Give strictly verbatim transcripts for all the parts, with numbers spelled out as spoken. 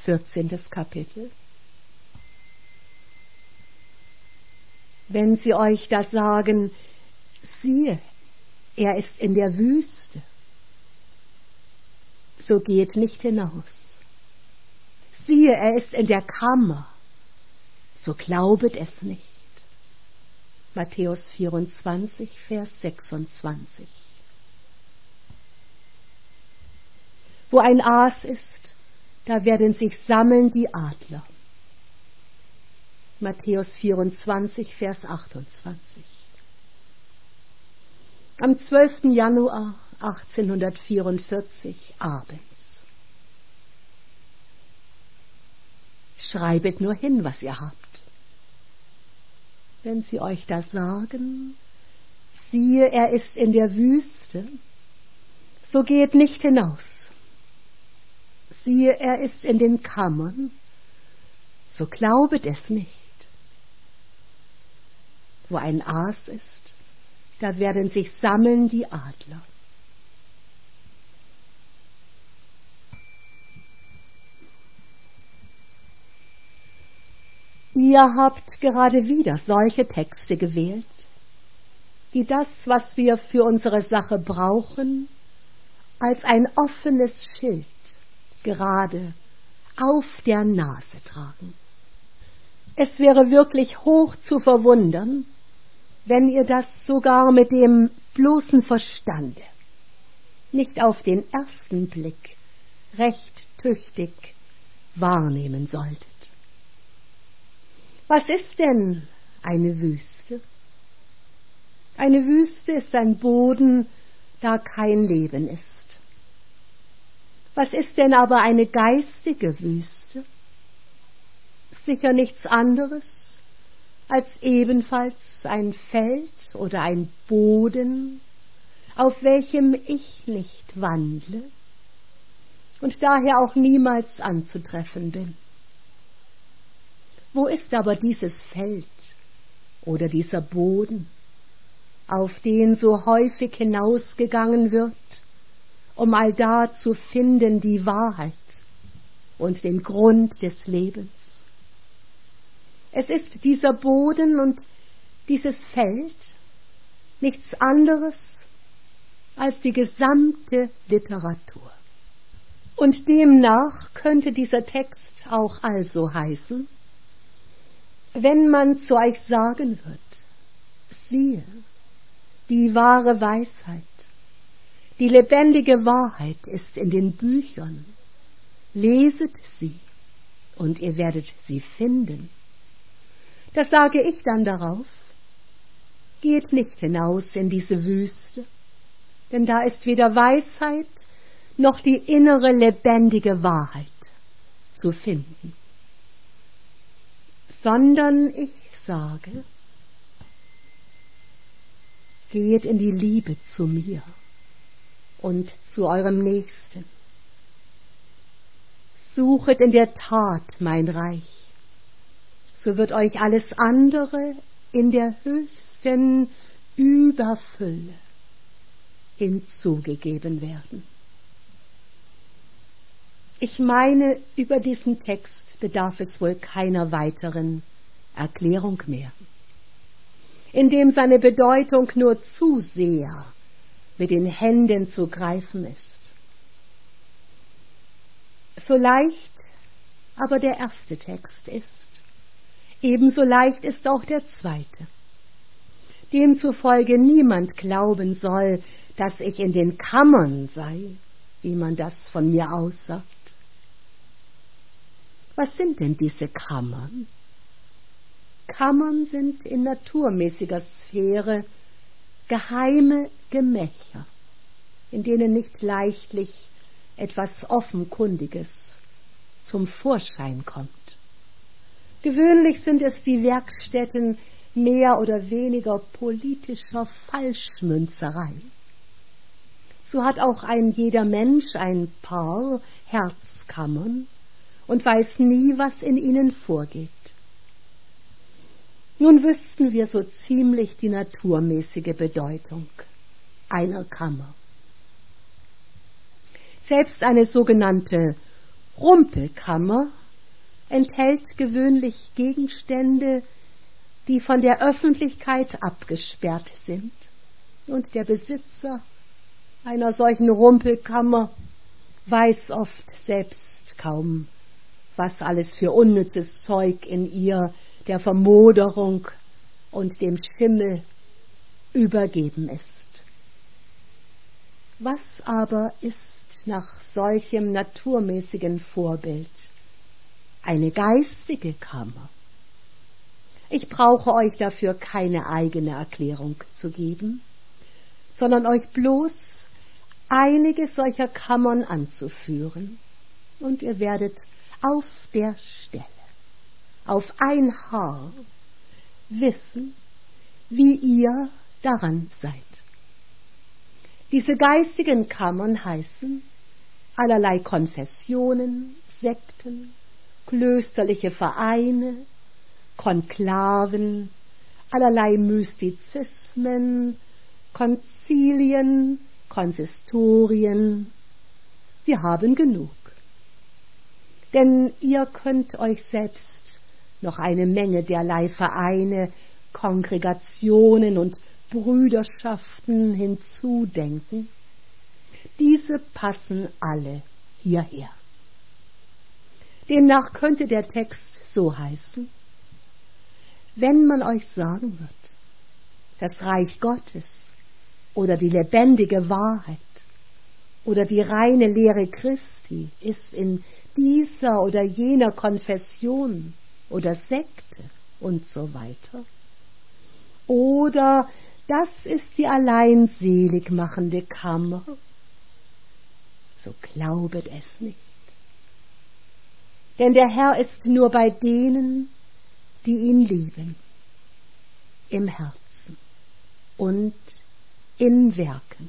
vierzehntes Kapitel. Wenn sie euch das sagen, siehe, er ist in der Wüste, so geht nicht hinaus. Siehe, er ist in der Kammer, so glaubet es nicht. Matthäus vierundzwanzig, Vers sechsundzwanzig. Wo ein Aas ist, da werden sich sammeln die Adler. Matthäus vierundzwanzig, Vers achtundzwanzig. Am zwölften Januar achtzehnhundertvierundvierzig abends. Schreibet nur hin, was ihr habt. Wenn sie euch das sagen, siehe, er ist in der Wüste, so geht nicht hinaus. Siehe, er ist in den Kammern, so glaubet es nicht. Wo ein Aas ist, da werden sich sammeln die Adler. Ihr habt gerade wieder solche Texte gewählt, die das, was wir für unsere Sache brauchen, als ein offenes Schild gerade auf der Nase tragen. Es wäre wirklich hoch zu verwundern, wenn ihr das sogar mit dem bloßen Verstande nicht auf den ersten Blick recht tüchtig wahrnehmen solltet. Was ist denn eine Wüste? Eine Wüste ist ein Boden, da kein Leben ist. Was ist denn aber eine geistige Wüste? Sicher nichts anderes als ebenfalls ein Feld oder ein Boden, auf welchem ich nicht wandle und daher auch niemals anzutreffen bin. Wo ist aber dieses Feld oder dieser Boden, auf den so häufig hinausgegangen wird, um allda zu finden die Wahrheit und den Grund des Lebens? Es ist dieser Boden und dieses Feld nichts anderes als die gesamte Literatur. Und demnach könnte dieser Text auch also heißen: Wenn man zu euch sagen wird, siehe, die wahre Weisheit, die lebendige Wahrheit ist in den Büchern, leset sie und ihr werdet sie finden. Das sage ich dann darauf: Geht nicht hinaus in diese Wüste, denn da ist weder Weisheit noch die innere lebendige Wahrheit zu finden. Sondern ich sage, geht in die Liebe zu mir und zu eurem Nächsten. Suchet in der Tat mein Reich, so wird euch alles andere in der höchsten Überfülle hinzugegeben werden. Ich meine, über diesen Text bedarf es wohl keiner weiteren Erklärung mehr, indem seine Bedeutung nur zu sehr mit den Händen zu greifen ist. So leicht aber der erste Text ist, ebenso leicht ist auch der zweite. Demzufolge niemand glauben soll, dass ich in den Kammern sei, wie man das von mir aussagt. Was sind denn diese Kammern? Kammern sind in naturmäßiger Sphäre geheime Gemächer, in denen nicht leichtlich etwas Offenkundiges zum Vorschein kommt. Gewöhnlich sind es die Werkstätten mehr oder weniger politischer Falschmünzerei. So hat auch ein jeder Mensch ein paar Herzkammern und weiß nie, was in ihnen vorgeht. Nun wüssten wir so ziemlich die naturmäßige Bedeutung einer Kammer. Selbst eine sogenannte Rumpelkammer enthält gewöhnlich Gegenstände, die von der Öffentlichkeit abgesperrt sind, und der Besitzer einer solchen Rumpelkammer weiß oft selbst kaum, was alles für unnützes Zeug in ihr der Vermoderung und dem Schimmel übergeben ist. Was aber ist nach solchem naturmäßigen Vorbild eine geistige Kammer? Ich brauche euch dafür keine eigene Erklärung zu geben, sondern euch bloß einige solcher Kammern anzuführen, und ihr werdet auf der Stelle, auf ein Haar, wissen, wie ihr daran seid. Diese geistigen Kammern heißen allerlei Konfessionen, Sekten, klösterliche Vereine, Konklaven, allerlei Mystizismen, Konzilien, Konsistorien. Wir haben genug. Denn ihr könnt euch selbst noch eine Menge derlei Vereine, Kongregationen und Brüderschaften hinzudenken. Diese passen alle hierher. Demnach könnte der Text so heißen: Wenn man euch sagen wird, das Reich Gottes oder die lebendige Wahrheit oder die reine Lehre Christi ist in dieser oder jener Konfession oder Sekte und so weiter, oder das ist die allein selig machende Kammer, so glaubet es nicht. Denn der Herr ist nur bei denen, die ihn lieben, im Herzen und in Werken.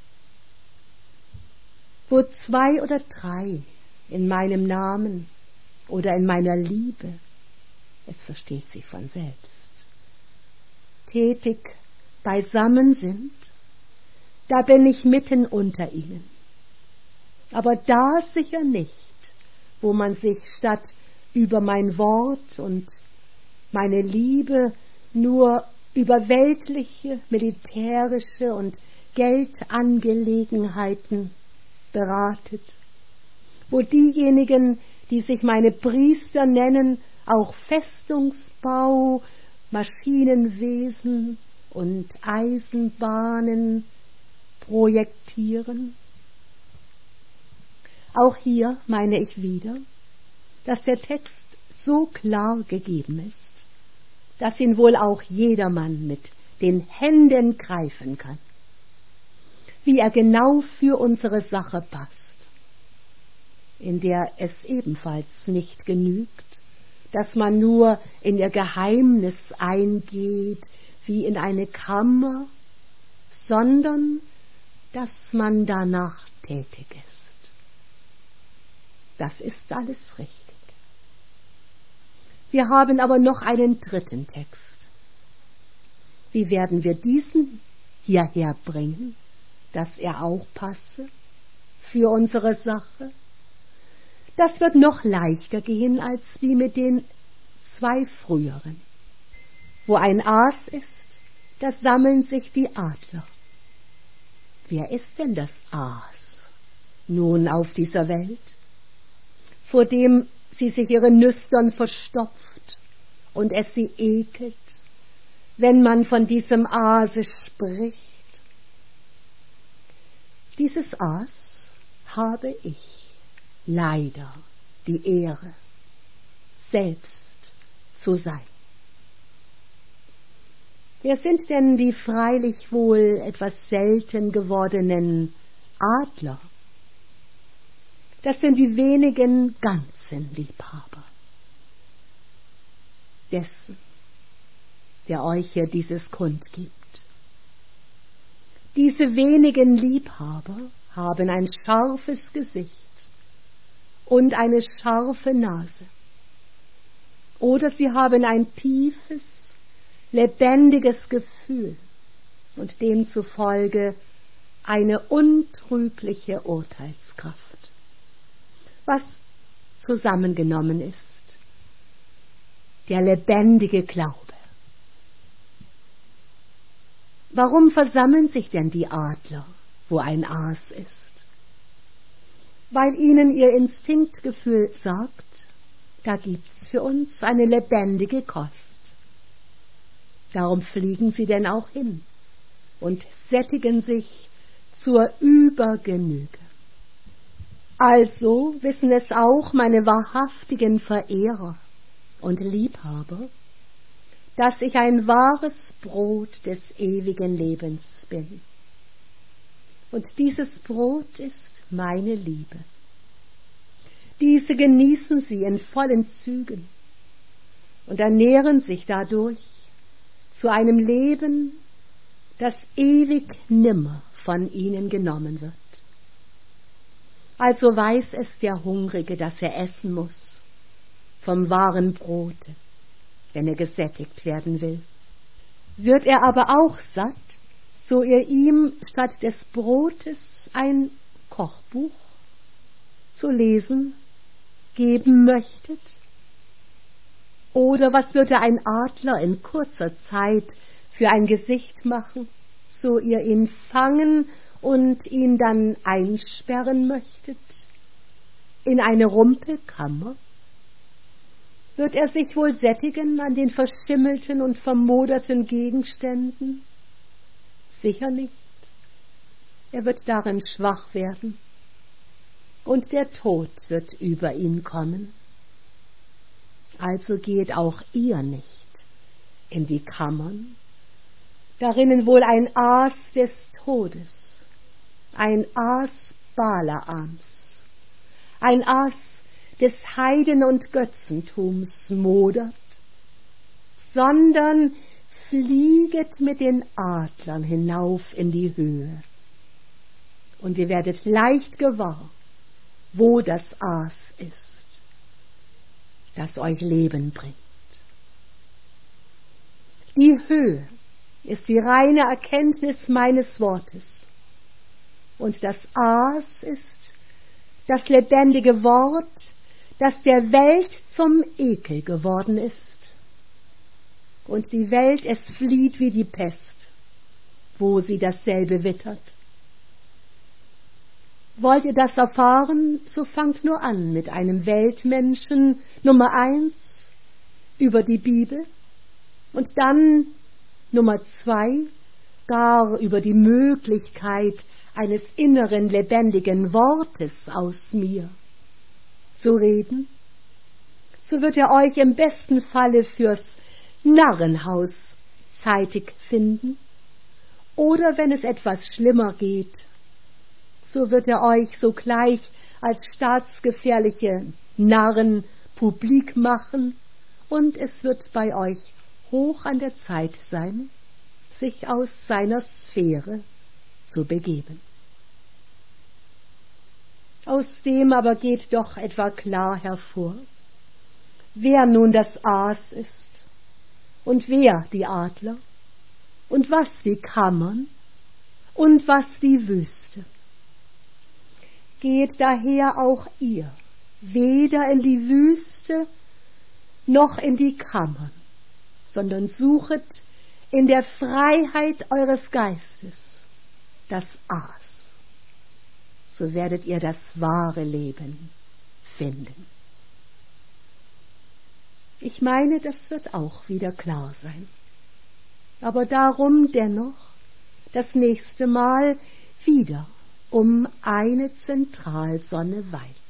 Wo zwei oder drei in meinem Namen oder in meiner Liebe, es versteht sich von selbst, tätig beisammen sind, da bin ich mitten unter ihnen. Aber da sicher nicht, wo man sich statt über mein Wort und meine Liebe nur über weltliche, militärische und Geldangelegenheiten beratet, wo diejenigen, die sich meine Priester nennen, auch Festungsbau, Maschinenwesen und Eisenbahnen projektieren. Auch hier meine ich wieder, dass der Text so klar gegeben ist, dass ihn wohl auch jedermann mit den Händen greifen kann, wie er genau für unsere Sache passt, in der es ebenfalls nicht genügt, dass man nur in ihr Geheimnis eingeht, wie in eine Kammer, sondern dass man danach tätig ist. Das ist alles richtig. Wir haben aber noch einen dritten Text. Wie werden wir diesen hierher bringen, dass er auch passe für unsere Sache? Das wird noch leichter gehen als wie mit den zwei früheren. Wo ein Aas ist, da sammeln sich die Adler. Wer ist denn das Aas nun auf dieser Welt, vor dem sie sich ihre Nüstern verstopft und es sie ekelt, wenn man von diesem Aase spricht? Dieses Aas habe ich leider die Ehre, selbst zu sein. Wer sind denn die freilich wohl etwas selten gewordenen Adler? Das sind die wenigen ganzen Liebhaber dessen, der euch hier dieses Kund gibt. Diese wenigen Liebhaber haben ein scharfes Gesicht und eine scharfe Nase. Oder sie haben ein tiefes, lebendiges Gefühl und demzufolge eine untrügliche Urteilskraft. Was zusammengenommen ist, der lebendige Glaube. Warum versammeln sich denn die Adler, wo ein Aas ist? Weil ihnen ihr Instinktgefühl sagt, da gibt's für uns eine lebendige Kost. Darum fliegen sie denn auch hin und sättigen sich zur Übergenüge. Also wissen es auch meine wahrhaftigen Verehrer und Liebhaber, dass ich ein wahres Brot des ewigen Lebens bin. Und dieses Brot ist meine Liebe. Diese genießen sie in vollen Zügen und ernähren sich dadurch zu einem Leben, das ewig nimmer von ihnen genommen wird. Also weiß es der Hungrige, dass er essen muss vom wahren Brote, wenn er gesättigt werden will. Wird er aber auch satt, so ihr ihm statt des Brotes ein Kochbuch zu lesen geben möchtet? Oder was würde ein Adler in kurzer Zeit für ein Gesicht machen, so ihr ihn fangen und ihn dann einsperren möchtet in eine Rumpelkammer? Wird er sich wohl sättigen an den verschimmelten und vermoderten Gegenständen? Sicher nicht. Er wird darin schwach werden, und der Tod wird über ihn kommen. Also geht auch ihr nicht in die Kammern, darinnen wohl ein Aas des Todes, ein Aas Balaams, ein Aas des Heiden- und Götzentums modert, sondern flieget mit den Adlern hinauf in die Höhe. Und ihr werdet leicht gewahr, wo das Aas ist, das euch Leben bringt. Die Höhe ist die reine Erkenntnis meines Wortes, und das Aas ist das lebendige Wort, das der Welt zum Ekel geworden ist. Und die Welt, es flieht wie die Pest, wo sie dasselbe wittert. Wollt ihr das erfahren, so fangt nur an mit einem Weltmenschen Nummer eins über die Bibel und dann Nummer zwei gar über die Möglichkeit eines inneren lebendigen Wortes aus mir zu reden. So wird er euch im besten Falle fürs Narrenhaus zeitig finden, oder wenn es etwas schlimmer geht, so wird er euch sogleich als staatsgefährliche Narren publik machen, und es wird bei euch hoch an der Zeit sein, sich aus seiner Sphäre zu begeben. Aus dem aber geht doch etwa klar hervor, wer nun das Aas ist und wer die Adler und was die Kammern und was die Wüste. Geht daher auch ihr weder in die Wüste noch in die Kammern, sondern suchet in der Freiheit eures Geistes das Aas. So werdet ihr das wahre Leben finden. Ich meine, das wird auch wieder klar sein. Aber darum dennoch das nächste Mal wieder um eine Zentralsonne weit.